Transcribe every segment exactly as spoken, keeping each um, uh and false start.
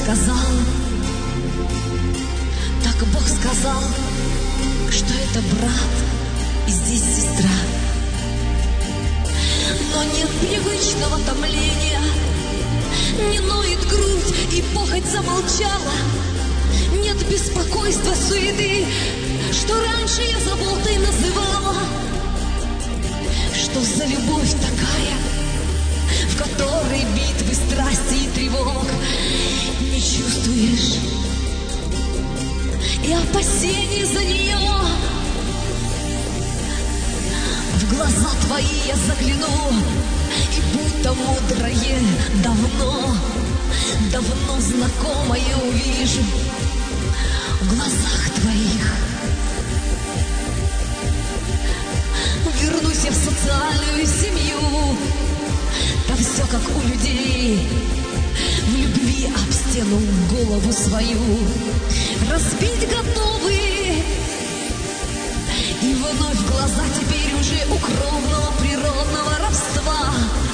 сказал, так Бог сказал, что это брат и здесь сестра. Но нет привычного томления, не ноет грудь и похоть замолчала. Нет беспокойства, суеты, что раньше я заботой называла. Что за любовь такая, в которой битвы, страсти и тревог не чувствуешь, и опасений за нее. В глаза твои я загляну, и будто мудрое давно, давно знакомое увижу в глазах твоих. Вернусь я в социальную семью, там все как у людей, в любви об стену голову свою разбить готовы. И вновь в глаза теперь уже у кровного природного родства.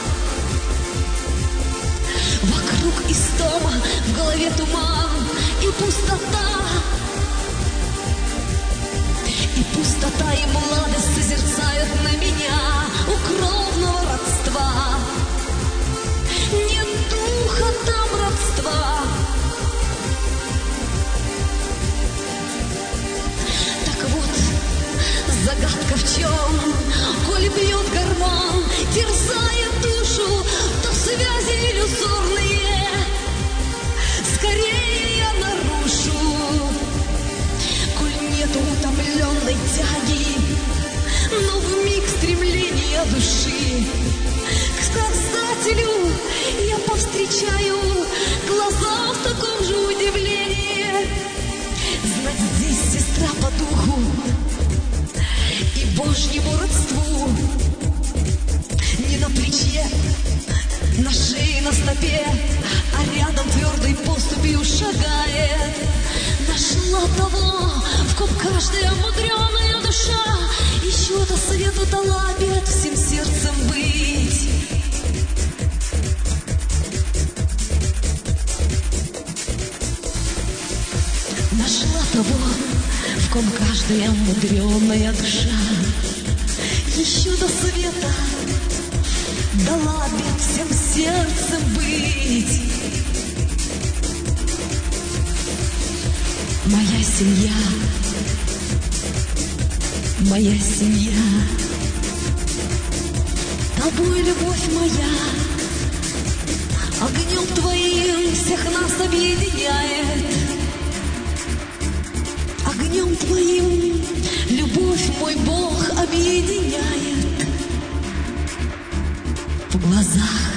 Вокруг истома, в голове туман и пустота. И пустота, и молодость созерцают на меня у кровного родства. Нет духа там родства. Так вот, загадка в чем, коль бьет гармон, терзает душу, то связи иллюзорные скорее я нарушу. Коль нету утомленной тяги, но вмиг стремления души к Создателю я повстречаю глаза в таком же удивлении. Знать, здесь сестра по духу и Божьему родству. Не на плече, на шее, на стопе, а рядом твердой поступью шагает. Нашла того, в ком каждая мудреная душа еще до света дала обет всем сердцем быть. Нашла того, в ком каждая мудреная душа еще до света дала обет всем сердцем быть. Моя семья, моя семья, тобой, любовь моя, огнем твоим всех нас объединяет. Огнем твоим любовь, мой Бог, объединяет. В глазах